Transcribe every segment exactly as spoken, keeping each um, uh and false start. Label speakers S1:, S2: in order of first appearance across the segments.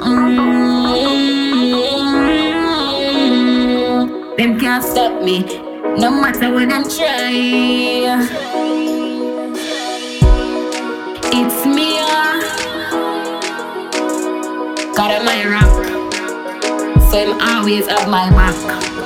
S1: Mm-hmm. Them can't stop me, no matter what them try. It's me, uh, God of my rock, so him always have my back.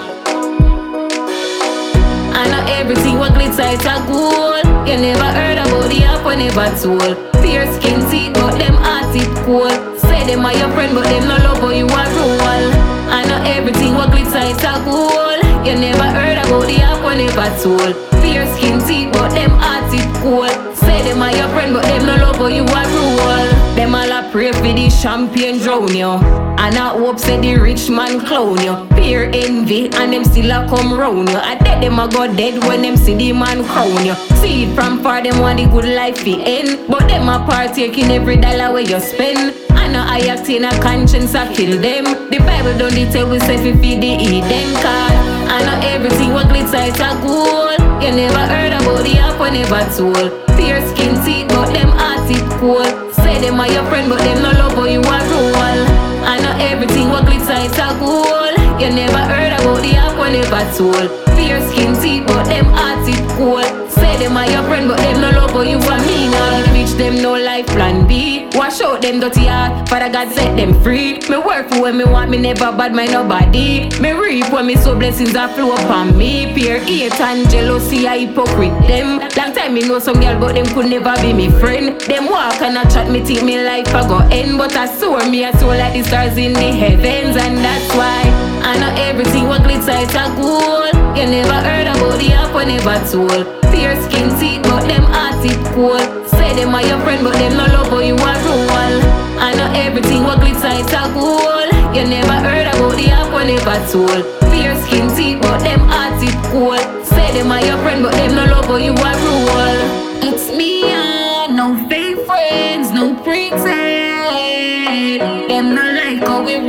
S1: I know everything what glitter it's a gold. You never heard about the app when never told. Fair skin teeth but them heart it cold. Say them are your friend but them no love how you are roll. I know everything what glitter it's a gold. You never heard about the app when never told. Fair skin teeth but them heart it cold. Say them are your friend but them no love how you are roll. Them all a pray for the champagne drown you. And I hope say the rich man clown you. Fear envy and them still a come round you. I dead them a go dead when them see the man crown you. See it from far them want the good life fi end. But them a partaking every dollar where you spend. I know I act in a conscience I kill them. The Bible don't detail we say fi feed the Eden card. I know everything what glitter it's a gold. You never heard about the app or never told. Fair skin teeth but them heart it cold. Say them are your friend but them no love how you are roll. I know everything what glitter it's a gold. You never heard about the app or never told. Fair skin teeth but them heart it cold. Say them are your friend but them no love how you are mean. All the bitch them no life plan B. Wash out them dirty heart, Father God set them free. Me work for when me want, me never bad mind nobody. Me reap when me sow blessings that flow upon me. Peer hate and jealousy I hypocrite them. Long time me know some girl but them could never be me friend. Them walk and a chat me think me life a go end. But I soar me a soar like the stars in the heavens. And that's why I know everything what glitter it's a gold. You never heard about the app or never told. Fair skin teeth but them heart it cold. Say them are your friend but them no love how you are roll. I know everything what glitter it's a gold. You never heard about the app or never told. Fair skin teeth but them heart it cold. Say them are your friend but them no love how you are roll. It's me and no fake friends, no pretend. Them no like how we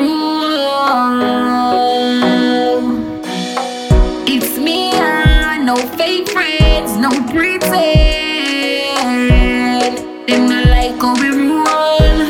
S1: rule. It's me and no fake friends, no pretend. Them no like how we roll.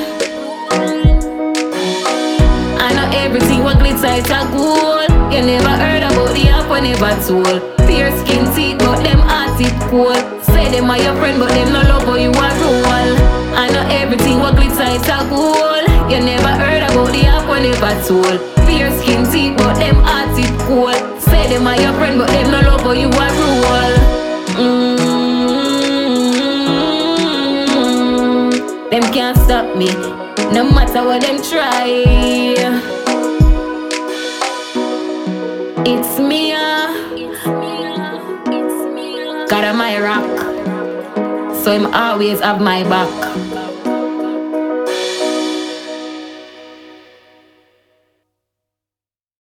S1: I know everything what glitter it's a gold. You never heard about the app or never told. Fair skin teeth but them heart it cold. Say them are your friend but them no love how you are roll. I know everything what glitter it's a gold. You never heard about the app or never told. Fair skin teeth but them heart it cold. Say them are your friend but them no love how you are roll. Mm-hmm. Them can't stop me, no matter what them try. It's me, uh, God of my rock, so him always have my back.